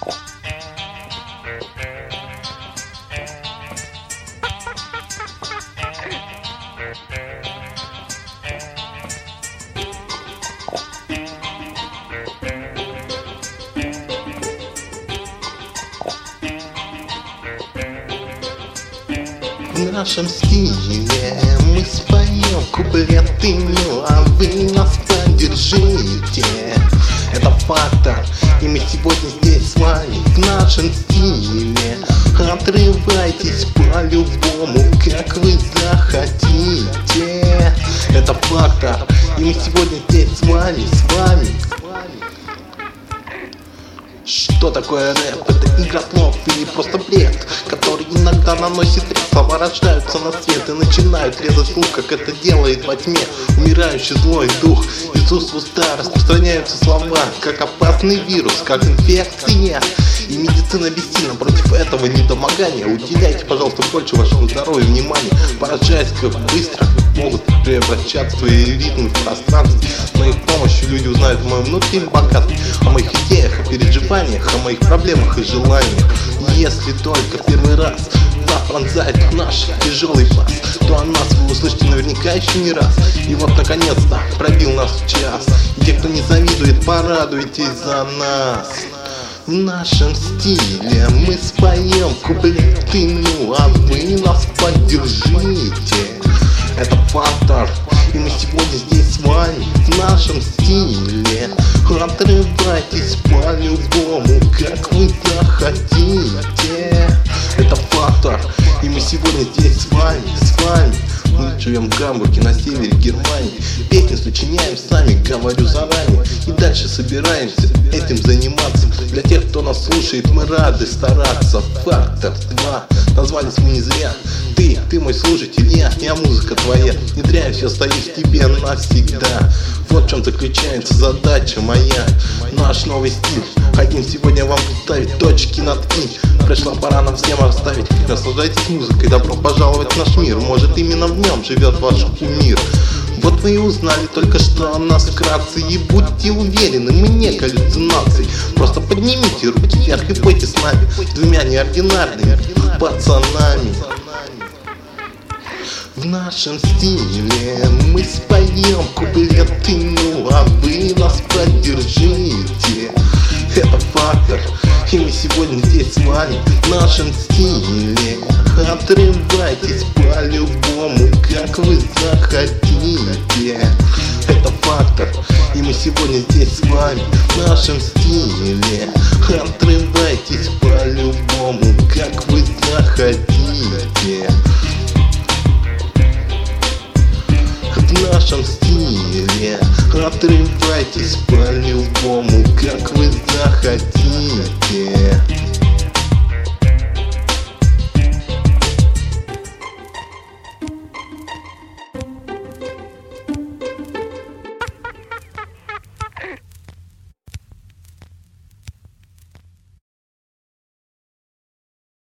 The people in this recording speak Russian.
В нашем стиле мы споем куплетыню, а вы нас поддержите. Это фактор, и мы сегодня здесь с вами в нашем стиле. Отрывайтесь по-любому, как вы захотите. Это фактор, и мы сегодня здесь с вами. Что такое рэп? Это игра слов или просто бред, который иногда наносит вред. Слова рождаются на свет и начинают резать слух, как это делает во тьме умирающий злой дух. Из уст в уста распространяются слова, как опасный вирус, как инфекция. И медицина бессильна против этого недомогания. Уделяйте, пожалуйста, больше вашему здоровью внимания. Поражаясь, как быстро могут превращаться свои ритмы в пространстве. С моей помощью люди узнают о моем внутреннем богатстве, о моих идеях, о переживаниях, о моих проблемах и желаниях. Если только первый раз вас пронзает наш тяжелый бас, то о нас вы услышите наверняка еще не раз. И вот наконец-то пробил наш час. И те, кто не завидует, порадуйтесь за нас. В нашем стиле мы споем куплетыню, а вы нас поддержите. Это фактор, и мы сегодня здесь с вами в нашем стиле. Отрывайтесь по-любому, как вы захотите. Это фактор, и мы сегодня здесь с вами. Мы живем в Гамбурге, на севере Германии. Песни сочиняем сами, говорю заранее. И дальше собираемся этим заниматься. Для тех, кто нас слушает, мы рады стараться. Фактор 2, назвались мы не зря. Ты мой слушатель, я музыка твоя. Внедряю все, остаюсь в тебе навсегда. Вот в чем заключается задача моя. Наш новый стиль хотим сегодня вам представить, точки над «и». Пришла пора нам всем расставить. Наслаждайтесь музыкой, добро пожаловать в наш мир. Может, именно в нем живет ваш кумир. Вот вы и узнали только что о нас вкратце. И будьте уверены, мы не галлюцинации. Просто поднимите руки вверх и пойте с нами, двумя неординарными пацанами. В нашем стиле мы споем куплетыню, а вы нас поддержите. Это фактор, и мы сегодня здесь с вами в нашем стиле. Отрывайтесь по-любому, как вы захотите. Это фактор, и мы сегодня здесь с вами в нашем стиле. Отрывайтесь по-любому, как вы захотите. В нашем стиле отрывайтесь по-любому, как вы захотите.